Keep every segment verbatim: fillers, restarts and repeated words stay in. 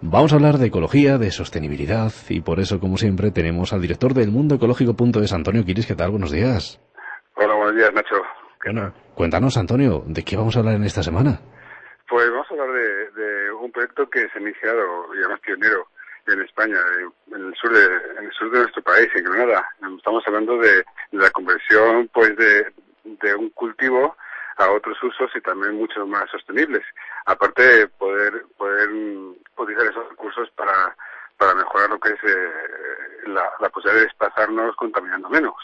Vamos a hablar de ecología, de sostenibilidad, y por eso, como siempre, tenemos al director del mundo ecológico punto es, Antonio Quiris. ¿Qué tal? Buenos días. Hola, buenos días, Nacho. Bueno, cuéntanos, Antonio, ¿de qué vamos a hablar en esta semana? Pues vamos a hablar de, de un proyecto que se ha iniciado, y además pionero, en España, en el sur de, en el sur de nuestro país, en Granada. Estamos hablando de, de la conversión, pues, de, de un cultivo a otros usos y también mucho más sostenibles. Aparte de poder, poder utilizar esos recursos para, para mejorar lo que es eh, la, la posibilidad de desplazarnos contaminando menos.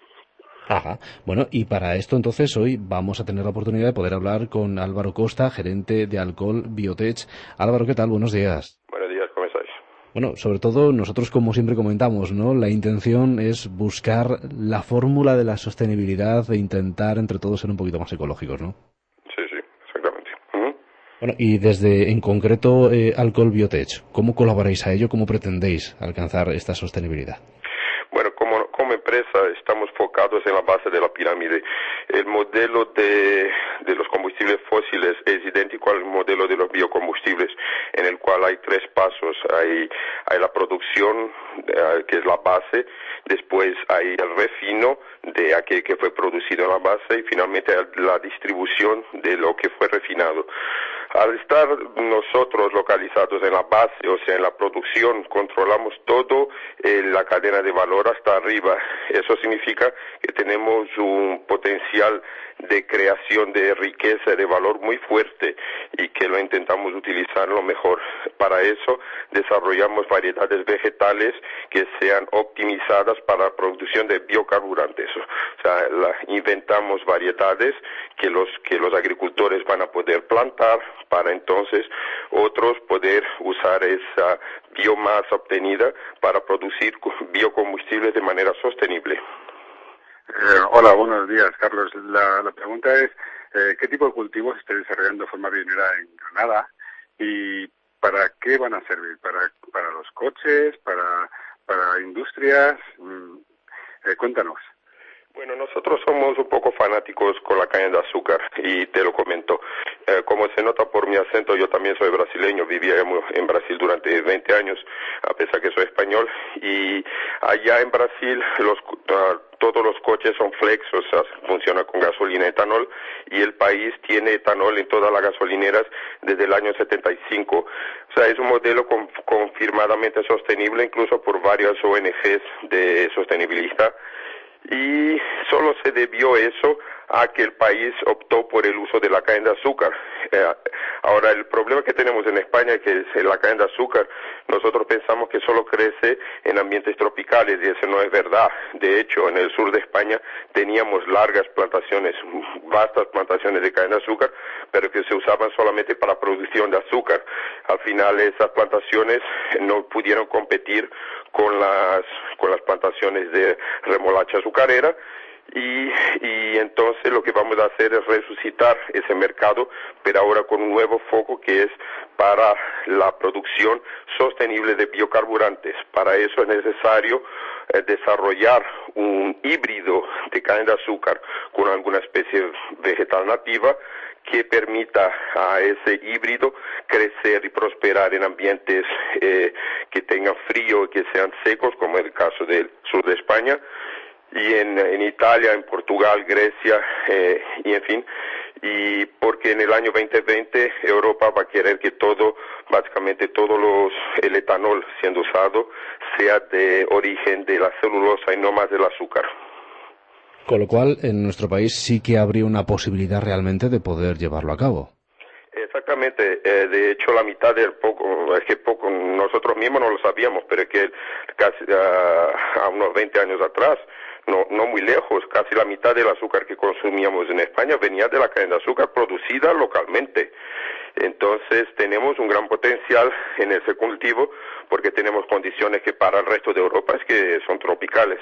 Ajá. Bueno, y para esto entonces hoy vamos a tener la oportunidad de poder hablar con Álvaro Costa, gerente de Alcohol Biotech. Álvaro, ¿qué tal? Buenos días. Buenos días, ¿cómo estáis? Bueno, sobre todo nosotros, como siempre comentamos, ¿no? La intención es buscar la fórmula de la sostenibilidad e intentar entre todos ser un poquito más ecológicos, ¿no? Sí, sí, exactamente. Uh-huh. Bueno, y desde, en concreto, eh, Alcohol Biotech, ¿cómo colaboráis a ello? ¿Cómo pretendéis alcanzar esta sostenibilidad? Bueno, como, como empresa estamos focados en la base de la pirámide. El modelo de, de los combustibles fósiles es idéntico al modelo de los biocombustibles, en el cual hay tres pasos. Hay, hay la producción, eh, que es la base, después hay el refino de aquel que fue producido en la base y finalmente la distribución de lo que fue refinado. Al estar nosotros localizados en la base, o sea, en la producción, controlamos todo eh, la cadena de valor hasta arriba. Eso significa que tenemos un potencial de creación de riqueza, de valor muy fuerte y que lo intentamos utilizar lo mejor. Para eso desarrollamos variedades vegetales que sean optimizadas para la producción de biocarburantes. O sea, la, inventamos variedades que los, que los agricultores van a poder plantar para entonces otros poder usar esa biomasa obtenida para producir biocombustibles de manera sostenible. Eh, hola, buenos días, Carlos. La, la pregunta es, eh, ¿qué tipo de cultivos estáis desarrollando de forma pionera en Granada y para qué van a servir? ¿Para, para los coches? ¿Para, para industrias? Mm, eh, cuéntanos. Bueno, nosotros somos un poco fanáticos con la caña de azúcar y te lo comento. Eh, como se nota por mi acento, yo también soy brasileño, vivía en Brasil durante veinte años, a pesar que soy español, y allá en Brasil los, uh, todos los coches son flex, o sea, funciona con gasolina y etanol, y el país tiene etanol en todas las gasolineras desde el año setenta y cinco. O sea, es un modelo con, confirmadamente sostenible, incluso por varias O N Ges de sostenibilidad. Y solo se debió eso a que el país optó por el uso de la caña de azúcar. Eh, ahora, el problema que tenemos en España es que la caña de azúcar, nosotros pensamos que solo crece en ambientes tropicales y eso no es verdad. De hecho, en el sur de España teníamos largas plantaciones, vastas plantaciones de caña de azúcar, pero que se usaban solamente para producción de azúcar. Al final, esas plantaciones no pudieron competir con las, con las plantaciones de remolacha azucarera. Y, y entonces lo que vamos a hacer es resucitar ese mercado, pero ahora con un nuevo foco que es para la producción sostenible de biocarburantes. Para eso es necesario eh, desarrollar un híbrido de caña de azúcar con alguna especie vegetal nativa que permita a ese híbrido crecer y prosperar en ambientes eh, que tengan frío y que sean secos, como es el caso del sur de España, y en, en Italia, en Portugal, Grecia, eh, y en fin, y porque en el año veinte veinte Europa va a querer que todo, básicamente todo los, el etanol siendo usado sea de origen de la celulosa y no más del azúcar. Con lo cual, en nuestro país sí que habría una posibilidad realmente de poder llevarlo a cabo. Exactamente, eh, de hecho la mitad del poco, es que poco, nosotros mismos no lo sabíamos, pero es que casi uh, a unos veinte años atrás, no, no muy lejos, casi la mitad del azúcar que consumíamos en España venía de la caña de azúcar producida localmente. Entonces tenemos un gran potencial en ese cultivo porque tenemos condiciones que para el resto de Europa es que son tropicales.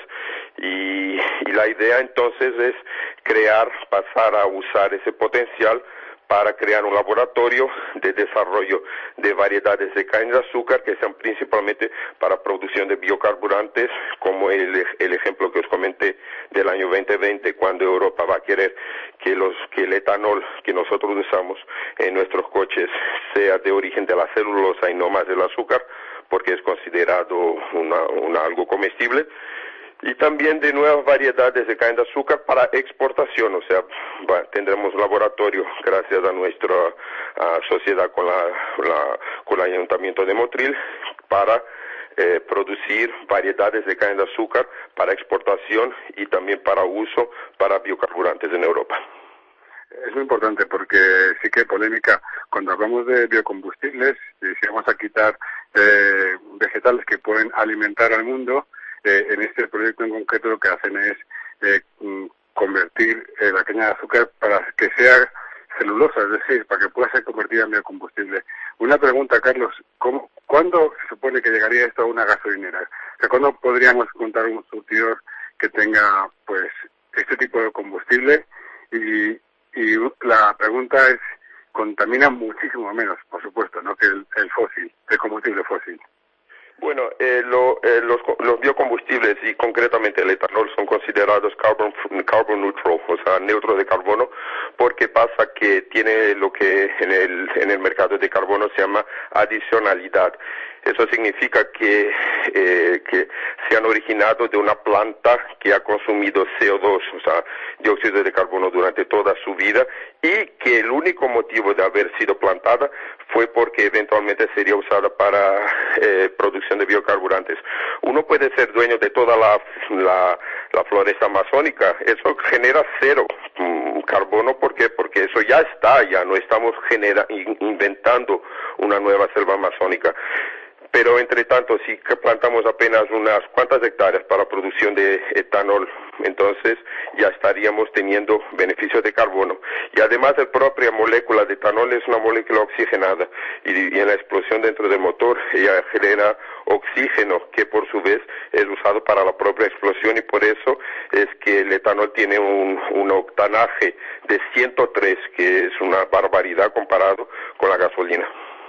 Y, y la idea entonces es crear, pasar a usar ese potencial para crear un laboratorio de desarrollo de variedades de caña de azúcar que sean principalmente para producción de biocarburantes, como el, el ejemplo que os comenté del año veinte veinte, cuando Europa va a querer que, los, que el etanol que nosotros usamos en nuestros coches sea de origen de la celulosa y no más del azúcar, porque es considerado una, una, algo comestible. Y también de nuevas variedades de caña de azúcar para exportación, o sea, va, tendremos un laboratorio gracias a nuestra a sociedad con, la, la, con el Ayuntamiento de Motril para eh, producir variedades de caña de azúcar para exportación y también para uso para biocarburantes en Europa. Es muy importante porque sí que hay polémica cuando hablamos de biocombustibles, y si vamos a quitar eh, vegetales que pueden alimentar al mundo. Eh, en este proyecto en concreto lo que hacen es eh, convertir eh, la caña de azúcar para que sea celulosa, es decir, para que pueda ser convertida en biocombustible. Una pregunta, Carlos, ¿cómo, ¿cuándo se supone que llegaría esto a una gasolinera? O sea, ¿cuándo podríamos encontrar un surtidor que tenga pues este tipo de combustible? Y, y la pregunta es, contamina muchísimo menos, por supuesto, ¿no?, que el, el fósil, el combustible fósil. Bueno, eh, lo, eh, los, los biocombustibles y concretamente el etanol son considerados carbon, carbon neutral, o sea, neutros de carbono, porque pasa que tiene lo que en el, en el mercado de carbono se llama adicionalidad. Eso significa que, eh, que se han originado de una planta que ha consumido C O dos, o sea, dióxido de carbono durante toda su vida, y que el único motivo de haber sido plantada fue porque eventualmente sería usada para eh, producción de biocarburantes. Uno puede ser dueño de toda la, la, la floresta amazónica, eso genera cero mm, carbono. ¿Por qué? Porque eso ya está, ya no estamos genera, in, inventando una nueva selva amazónica. Pero entre tanto, si plantamos apenas unas cuantas hectáreas para producción de etanol, entonces ya estaríamos teniendo beneficios de carbono. Y además la propia molécula de etanol es una molécula oxigenada y, y en la explosión dentro del motor ella genera oxígeno que por su vez es usado para la propia explosión, y por eso es que el etanol tiene un, un octanaje de ciento tres, que es una barbaridad comparado con la gasolina.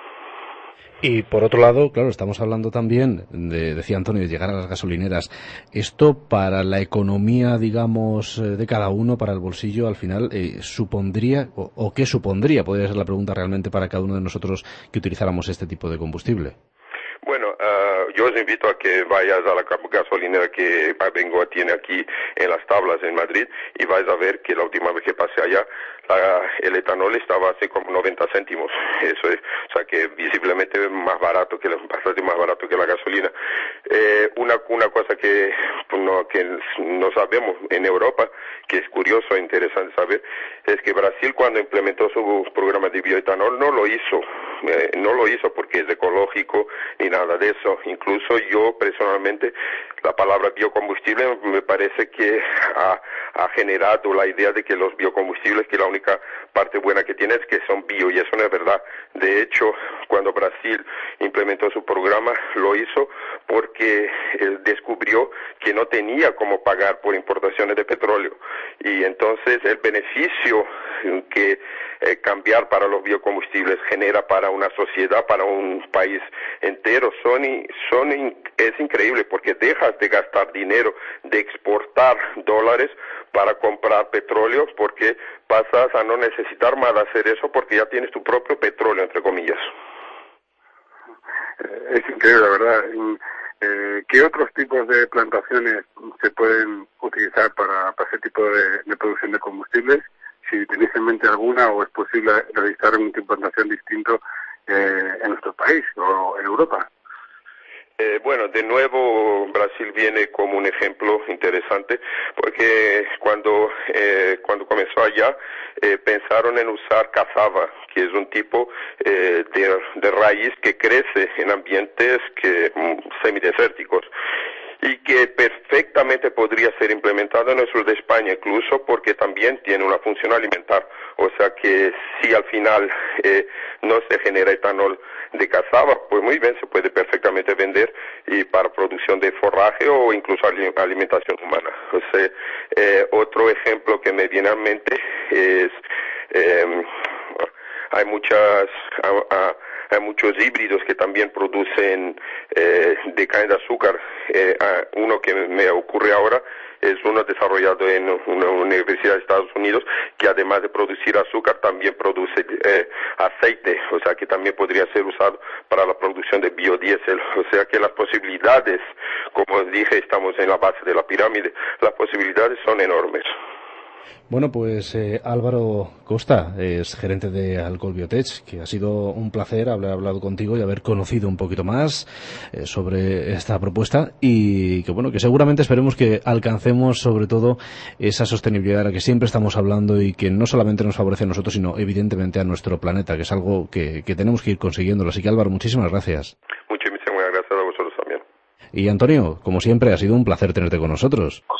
Y por otro lado, claro, estamos hablando también, de, decía Antonio, de llegar a las gasolineras. Esto para la economía, digamos, de cada uno, para el bolsillo, al final, eh, supondría, o, o qué supondría, podría ser la pregunta realmente para cada uno de nosotros que utilizáramos este tipo de combustible. Bueno, uh, yo os invito a que vayas a la gasolinera que Abengoa tiene aquí en Las Tablas, en Madrid, y vais a ver que la última vez que pasé allá, la, el etanol estaba así como noventa céntimos. Eso es, o sea que visiblemente más barato, que bastante más barato que la gasolina. Eh, una, una cosa que, no, que no sabemos en Europa, que es curioso e interesante saber, es que Brasil, cuando implementó su programa de bioetanol, no lo hizo. Eh, no lo hizo porque es ecológico ni nada de eso. Incluso yo personalmente, la palabra biocombustible me parece que ha, ha generado la idea de que los biocombustibles, que la única parte buena que tiene es que son bio, y eso no es verdad. De hecho, cuando Brasil implementó su programa, lo hizo porque él descubrió que no tenía cómo pagar por importaciones de petróleo, y entonces el beneficio que eh, cambiar para los biocombustibles genera para una sociedad, para un país entero, son, son in, es increíble, porque dejas de gastar dinero, de exportar dólares para comprar petróleo, porque pasas a no necesitar más de hacer eso porque ya tienes tu propio petróleo, entre comillas. Es increíble, la verdad. Eh, ¿Qué otros tipos de plantaciones se pueden utilizar para, para ese tipo de, de producción de combustibles? Si tenéis en mente alguna, o es posible realizar un tipo de plantación distinto eh, en nuestro país o en Europa. Eh, bueno, de nuevo Brasil viene como un ejemplo interesante, porque cuando eh, cuando comenzó allá eh, pensaron en usar cassava, que es un tipo eh, de, de raíz que crece en ambientes que mm, semidesérticos, y que perfectamente podría ser implementado en el sur de España, incluso porque también tiene una función alimentar. O sea que si al final eh, no se genera etanol de cassava, pues muy bien, se puede perfectamente vender y para producción de forraje o incluso alimentación humana. O sea, eh, otro ejemplo que me viene a mente es... Eh, hay muchas, a, a, hay muchos híbridos que también producen eh, de caña de azúcar. Eh, uno que me ocurre ahora es uno desarrollado en una universidad de Estados Unidos que además de producir azúcar también produce eh, aceite, o sea que también podría ser usado para la producción de biodiesel, o sea que las posibilidades, como dije, estamos en la base de la pirámide, las posibilidades son enormes. Bueno, pues eh, Álvaro Costa es gerente de Alcohol Biotech, que ha sido un placer haber hablado contigo y haber conocido un poquito más eh, sobre esta propuesta y que bueno, que seguramente esperemos que alcancemos sobre todo esa sostenibilidad de la que siempre estamos hablando y que no solamente nos favorece a nosotros, sino evidentemente a nuestro planeta, que es algo que, que tenemos que ir consiguiéndolo. Así que Álvaro, muchísimas gracias. Muchísimas gracias a vosotros también. Y Antonio, como siempre, ha sido un placer tenerte con nosotros.